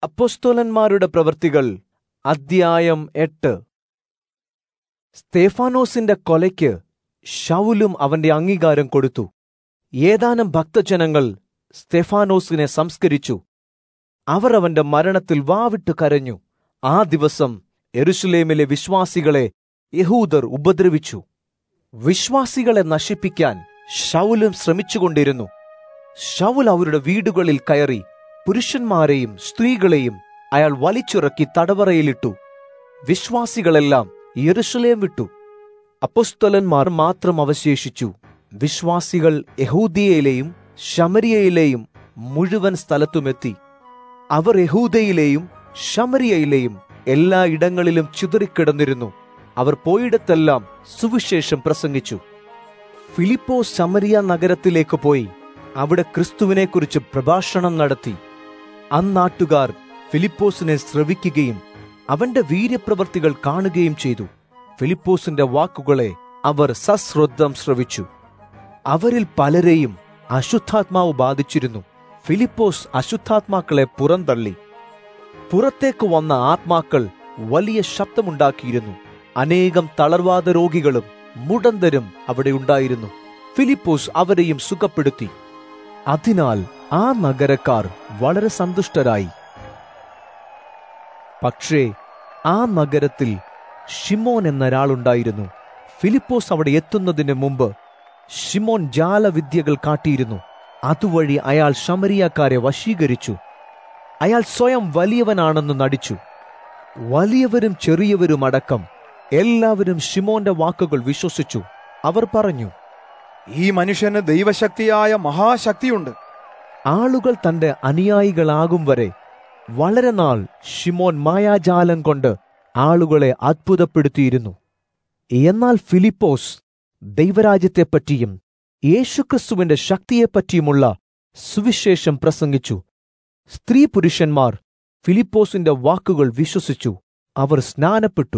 അപ്പൊസ്തലന്മാരുടെ പ്രവൃത്തികൾ അദ്ധ്യായം 8. സ്തേഫാനോസിന്റെ കൊലയ്ക്ക് ശൗലും അവന്റെ അംഗീകാരം കൊടുത്തു. ഏതാനും ഭക്തജനങ്ങൾ സ്തേഫാനോസിനെ സംസ്കരിച്ചു. അവർ അവന്റെ മരണത്തിൽ വാവിട്ട് കരഞ്ഞു. ആ ദിവസം യെരുശലേമിലെ വിശ്വാസികളെ യഹൂദർ ഉപദ്രവിച്ചു. വിശ്വാസികളെ നശിപ്പിക്കാൻ ശൗലും ശ്രമിച്ചുകൊണ്ടിരുന്നു. ശൗൽ അവരുടെ വീടുകളിൽ കയറി പുരുഷന്മാരെയും സ്ത്രീകളെയും അയാൾ വലിച്ചിറക്കി തടവറയിലിട്ടു. വിശ്വാസികളെല്ലാം യെരുശലേം വിട്ടു. അപ്പൊസ്തലന്മാർ മാത്രം അവശേഷിച്ചു. വിശ്വാസികൾ യഹൂദിയയിലെയും ശമരിയയിലെയും മുഴുവൻ സ്ഥലത്തുമെത്തി. അവർ യഹൂദയിലെയും ശമരിയയിലെയും എല്ലാ ഇടങ്ങളിലും ചിതറിക്കിടന്നിരുന്നു. അവർ പോയിടത്തെല്ലാം സുവിശേഷം പ്രസംഗിച്ചു. ഫിലിപ്പോസ് ശമരിയ നഗരത്തിലേക്ക് പോയി അവിടെ ക്രിസ്തുവിനെക്കുറിച്ച് പ്രഭാഷണം നടത്തി. അന്നാട്ടുകാർ ഫിലിപ്പോസിനെ ശ്രവിക്കുകയും അവന്റെ വീര്യപ്രവൃത്തികൾ കാണുകയും ചെയ്തു. ഫിലിപ്പോസിന്റെ വാക്കുകളെ അവർ സശ്രദ്ധം ശ്രവിച്ചു. അവരിൽ പലരെയും അശുദ്ധാത്മാവ് ബാധിച്ചിരുന്നു. ഫിലിപ്പോസ് അശുദ്ധാത്മാക്കളെ പുറന്തള്ളി. പുറത്തേക്ക് വന്ന ആത്മാക്കൾ വലിയ ശബ്ദമുണ്ടാക്കിയിരുന്നു. അനേകം തളർവാദ രോഗികളും മുടന്തരും അവിടെ ഉണ്ടായിരുന്നു. ഫിലിപ്പോസ് അവരെയും സുഖപ്പെടുത്തി. അതിനാൽ ആ നഗരക്കാർ വളരെ സന്തുഷ്ടരായി. പക്ഷേ ആ നഗരത്തിൽ ശിമോൻ എന്നൊരാളുണ്ടായിരുന്നു. ഫിലിപ്പോസ് അവിടെ എത്തുന്നതിന് മുമ്പ് ശിമോൻ ജാലവിദ്യകൾ കാട്ടിയിരുന്നു. അതുവഴി അയാൾ ശമരിയക്കാരെ വശീകരിച്ചു. അയാൾ സ്വയം വലിയവനാണെന്ന് നടിച്ചു. വലിയവരും ചെറിയവരും അടക്കം എല്ലാവരും ശിമോന്റെ വാക്കുകൾ വിശ്വസിച്ചു. അവർ പറഞ്ഞു, ഈ മനുഷ്യന് ദൈവശക്തിയായ മഹാശക്തിയുണ്ട്. ആളുകൾ തന്റെ അനുയായികളാകും വരെ വളരെ നാൾ ശിമോൻ മായാജാലം കൊണ്ട് ആളുകളെ അത്ഭുതപ്പെടുത്തിയിരുന്നു. എന്നാൽ ഫിലിപ്പോസ് ദൈവരാജ്യത്തെപ്പറ്റിയും യേശുക്രിസ്തുവിന്റെ ശക്തിയെപ്പറ്റിയുമുള്ള സുവിശേഷം പ്രസംഗിച്ചു. സ്ത്രീ പുരുഷന്മാർ ഫിലിപ്പോസിന്റെ വാക്കുകൾ വിശ്വസിച്ചു. അവർ സ്നാനപ്പെട്ടു.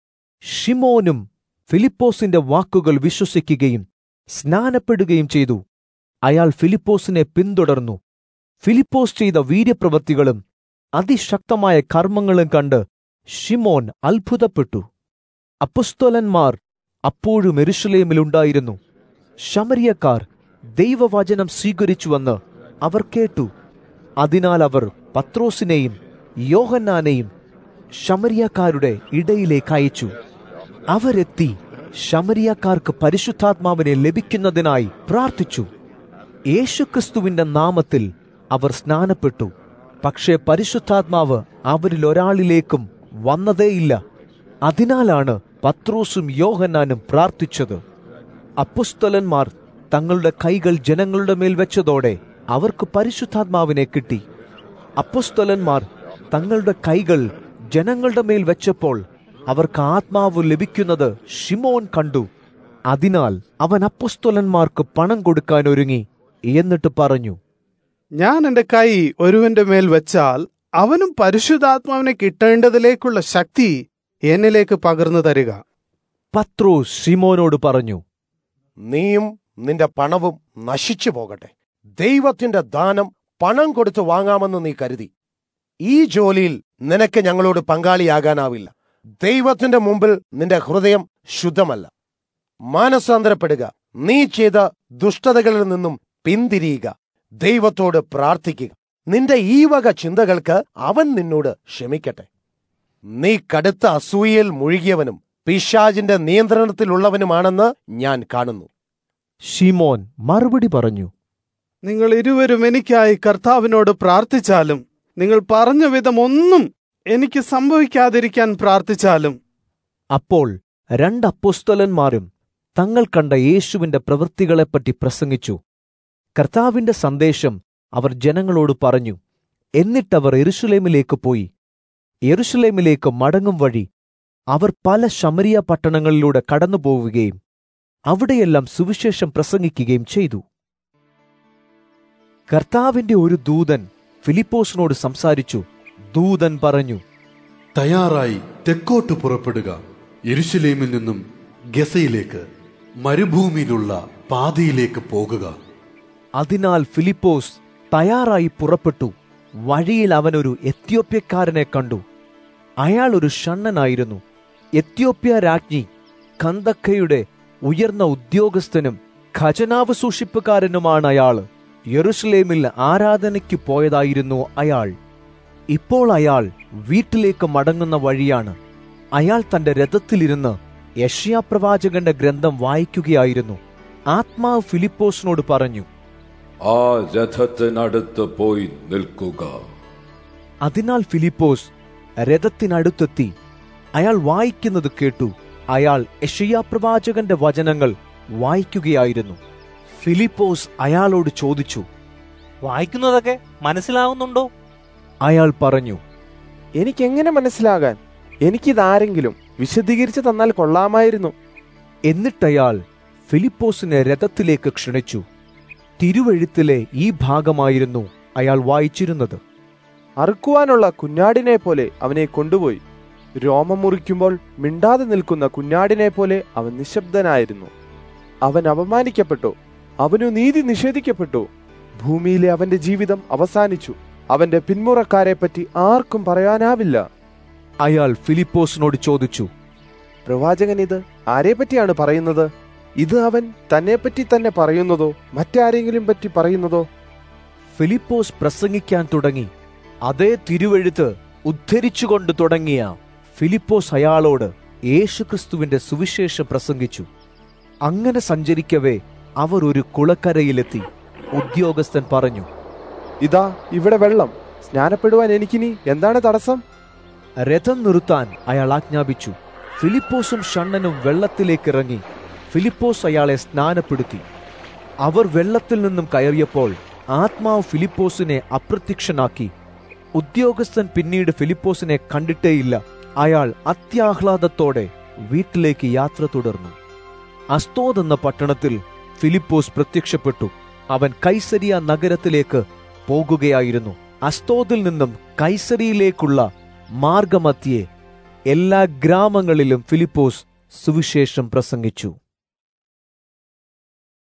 ശിമോനും ഫിലിപ്പോസിന്റെ വാക്കുകൾ വിശ്വസിക്കുകയും സ്നാനപ്പെടുകയും ചെയ്തു. അയാൾ ഫിലിപ്പോസിനെ പിന്തുടർന്നു. ഫിലിപ്പോസ് ചെയ്ത വീര്യപ്രവൃത്തികളും അതിശക്തമായ കർമ്മങ്ങളും കണ്ട് ശിമോൻ അത്ഭുതപ്പെട്ടു. അപ്പൊസ്തലന്മാർ അപ്പോഴും യെരുശലേമിലുണ്ടായിരുന്നു. ശമരിയക്കാർ ദൈവവചനം സ്വീകരിച്ചുവെന്ന് അവർ കേട്ടു. അതിനാൽ അവർ പത്രോസിനെയും യോഹന്നാനെയും ശമരിയക്കാരുടെ ഇടയിലേക്ക് അയച്ചു. അവരെത്തി ശമരിയക്കാർക്ക് പരിശുദ്ധാത്മാവിനെ ലഭിക്കുന്നതിനായി പ്രാർത്ഥിച്ചു. യേശുക്രിസ്തുവിന്റെ നാമത്തിൽ അവർ സ്നാനപ്പെട്ടു. പക്ഷേ പരിശുദ്ധാത്മാവ് അവരിൽ ഒരാളിലേക്കും വന്നതേയില്ല. അതിനാലാണ് പത്രോസും യോഹന്നാനും പ്രാർത്ഥിച്ചത്. അപ്പൊസ്തലന്മാർ തങ്ങളുടെ കൈകൾ ജനങ്ങളുടെ മേൽ വെച്ചതോടെ അവർക്ക് പരിശുദ്ധാത്മാവിനെ കിട്ടി. അപ്പൊസ്തലന്മാർ തങ്ങളുടെ കൈകൾ ജനങ്ങളുടെ മേൽ വെച്ചപ്പോൾ അവർക്ക് ആത്മാവ് ലഭിക്കുന്നത് ശിമോൻ കണ്ടു. അതിനാൽ അവൻ അപ്പൊസ്തലന്മാർക്ക് പണം കൊടുക്കാൻ ഒരുങ്ങി. എന്നിട്ട് പറഞ്ഞു, ഞാൻ എന്റെ കൈ ഒരുവന്റെ മേൽ വെച്ചാൽ അവനും പരിശുദ്ധാത്മാവിനെ കിട്ടേണ്ടതിലേക്കുള്ള ശക്തി എന്നിലേക്ക് പകർന്നു തരിക. പത്രോസ് ശിമോനോട് പറഞ്ഞു, നീയും നിന്റെ പണവും നശിച്ചു പോകട്ടെ. ദൈവത്തിന്റെ ദാനം പണം കൊടുത്ത് വാങ്ങാമെന്ന് നീ കരുതി. ഈ ജോലിയിൽ നിനക്ക് ഞങ്ങളോട് പങ്കാളിയാകാനാവില്ല. ദൈവത്തിന്റെ മുമ്പിൽ നിന്റെ ഹൃദയം ശുദ്ധമല്ല. മാനസാന്തരപ്പെടുക. നീ ചെയ്ത ദുഷ്ടതകളിൽ നിന്നും പിന്തിരിയുക. ദൈവത്തോട് പ്രാർത്ഥിക്കുക. നിന്റെ ഈ വക ചിന്തകൾക്ക് അവൻ നിന്നോട് ക്ഷമിക്കട്ടെ. നീ കടുത്ത അസൂയയിൽ മുഴുകിയവനും പിശാചിന്റെ നിയന്ത്രണത്തിലുള്ളവനുമാണെന്ന് ഞാൻ കാണുന്നു. ശിമോൻ മറുപടി പറഞ്ഞു, നിങ്ങൾ ഇരുവരും എനിക്കായി കർത്താവിനോട് പ്രാർത്ഥിച്ചാലും നിങ്ങൾ പറഞ്ഞ വിധം ഒന്നും എനിക്ക് സംഭവിക്കാതിരിക്കാൻ പ്രാർത്ഥിച്ചാലും. അപ്പോൾ രണ്ട് അപ്പൊസ്തലന്മാരും തങ്ങൾ കണ്ട യേശുവിന്റെ പ്രവൃത്തികളെപ്പറ്റി പ്രസംഗിച്ചു. കർത്താവിന്റെ സന്ദേശം അവർ ജനങ്ങളോട് പറഞ്ഞു. എന്നിട്ടവർ യെരുശലേമിലേക്ക് പോയി. യെരുശലേമിലേക്ക് മടങ്ങും വഴി അവർ പല ശമരിയ പട്ടണങ്ങളിലൂടെ കടന്നുപോവുകയും അവിടെയെല്ലാം സുവിശേഷം പ്രസംഗിക്കുകയും ചെയ്തു. കർത്താവിന്റെ ഒരു ദൂതൻ ഫിലിപ്പോസിനോട് സംസാരിച്ചു. ദൂതൻ പറഞ്ഞു, തയ്യാറായി തെക്കോട്ട് പുറപ്പെടുക. യെരുശലേമിൽ നിന്നും ഗസയിലേക്ക് മരുഭൂമിയിലുള്ള പാതയിലേക്ക് പോകുക. അതിനാൽ ഫിലിപ്പോസ് തയ്യാറായി പുറപ്പെട്ടു. വഴിയിൽ അവനൊരു എത്യോപ്യക്കാരനെ കണ്ടു. അയാൾ ഒരു ഷണ്ണനായിരുന്നു. എത്യോപ്യ രാജ്ഞി കന്ദക്കയുടെ ഉയർന്ന ഉദ്യോഗസ്ഥനും ഖജനാവ് സൂക്ഷിപ്പുകാരനുമാണ് അയാൾ. യെരുശലേമിൽ ആരാധനയ്ക്ക് പോയതായിരുന്നു അയാൾ. ഇപ്പോൾ അയാൾ വീട്ടിലേക്ക് മടങ്ങുന്ന വഴിയാണ്. അയാൾ തന്റെ രഥത്തിലിരുന്ന് യെശയ്യാ പ്രവാചകന്റെ ഗ്രന്ഥം വായിക്കുകയായിരുന്നു. ആത്മാവ് ഫിലിപ്പോസിനോട് പറഞ്ഞു, ആ രഥത്തിനടുത്ത് പോയി നിൽക്കുക. അതിനാൽ ഫിലിപ്പോസ് രഥത്തിനടുത്തെത്തി. അയാൾ വായിക്കുന്നത് കേട്ടു. അയാൾ യെശയ്യാ പ്രവാചകന്റെ വചനങ്ങൾ വായിക്കുകയായിരുന്നു. ഫിലിപ്പോസ് അയാളോട് ചോദിച്ചു, വായിക്കുന്നതൊക്കെ മനസ്സിലാവുന്നുണ്ടോ? അയാൾ പറഞ്ഞു, എനിക്കെങ്ങനെ മനസ്സിലാകാൻ? എനിക്കിതാരെങ്കിലും വിശദീകരിച്ചു തന്നാൽ കൊള്ളാമായിരുന്നു. എന്നിട്ടയാൾ ഫിലിപ്പോസിനെ രഥത്തിലേക്ക് ക്ഷണിച്ചു. തിരുവെഴുത്തിലെ ഈ ഭാഗമായിരുന്നു അയാൾ വായിച്ചിരുന്നത്. അറുക്കുവാനുള്ള കുഞ്ഞാടിനെ പോലെ അവനെ കൊണ്ടുപോയി. രോമം മുറിക്കുമ്പോൾ മിണ്ടാതെ നിൽക്കുന്ന കുഞ്ഞാടിനെ പോലെ അവൻ നിശബ്ദനായിരുന്നു. അവൻ അപമാനിക്കപ്പെട്ടു, അവനു നീതി നിഷേധിക്കപ്പെട്ടു. ഭൂമിയിലെ അവന്റെ ജീവിതം അവസാനിച്ചു. അവന്റെ പിന്മുറക്കാരെപ്പറ്റി ആർക്കും പറയാനാവില്ല. അയാൾ ഫിലിപ്പോസിനോട് ചോദിച്ചു, പ്രവാചകൻ ഇത് ആരെപ്പറ്റിയാണ് പറയുന്നത്? ഇത് അവൻ തന്നെപ്പറ്റി തന്നെ പറയുന്നതോ മറ്റാരെങ്കിലും പറ്റി പറയുന്നതോ? ഫിലിപ്പോസ് പ്രസംഗിക്കാൻ തുടങ്ങി. അതേ തിരുവെഴുത്ത് ഉദ്ധരിച്ചുകൊണ്ട് തുടങ്ങിയ ഫിലിപ്പോസ് അയാളോട് യേശുക്രിസ്തുവിന്റെ സുവിശേഷം പ്രസംഗിച്ചു. അങ്ങനെ സഞ്ചരിക്കവേ അവർ ഒരു കുളക്കരയിലെത്തി. ഉദ്യോഗസ്ഥൻ പറഞ്ഞു, ഇതാ ഇവിടെ വെള്ളം. സ്നാനപ്പെടുവാൻ എനിക്കിനി എന്താണ് തടസ്സം? രഥം നിർത്താൻ അയാൾ ആജ്ഞാപിച്ചു. ഫിലിപ്പോസും ഷണ്ണനും വെള്ളത്തിലേക്കിറങ്ങി. ഫിലിപ്പോസ് അയാളെ സ്നാനപ്പെടുത്തി. അവർ വെള്ളത്തിൽ നിന്നും കയറിയപ്പോൾ ആത്മാവ് ഫിലിപ്പോസിനെ അപ്രത്യക്ഷനാക്കി. ഉദ്യോഗസ്ഥൻ പിന്നീട് ഫിലിപ്പോസിനെ കണ്ടിട്ടേയില്ല. അയാൾ അത്യാഹ്ലാദത്തോടെ വീട്ടിലേക്ക് യാത്ര തുടർന്നു. അസ്തോദ് എന്ന പട്ടണത്തിൽ ഫിലിപ്പോസ് പ്രത്യക്ഷപ്പെട്ടു. അവൻ കൈസരിയ നഗരത്തിലേക്ക് പോകുകയായിരുന്നു. അസ്തോദിൽ നിന്നും കൈസരിയിലേക്കുള്ള മാർഗമധ്യേ എല്ലാ ഗ്രാമങ്ങളിലും ഫിലിപ്പോസ് സുവിശേഷം പ്രസംഗിച്ചു.